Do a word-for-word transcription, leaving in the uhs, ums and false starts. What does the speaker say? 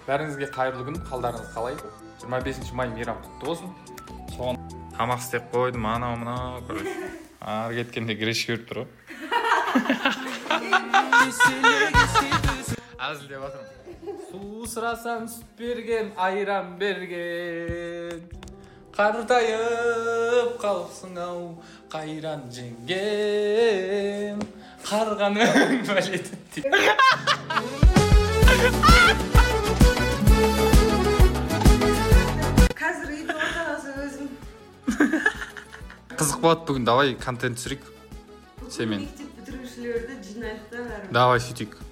Бәріңізге қайырлы күн, қалдарыңыз қалай? жиырма бесінші май мейрам құтты болсын. Соған тамақ істеп қойдым, анау мынау, короче. Ары кеткенде гречка беріп тұр ғой. Әзілдеп отырмын. Су сұрасам сүт берген, айран берген. Қартайып қалыпсың ау, қайран жеңгем. Қарғаның бәлеті. Қазір үйді отырасың өзің. Қызық болады бүгін, давай контент түсірейік. Семен. Мектеп бітірушілерді жинайық та бәрі. Давай сөйтейік.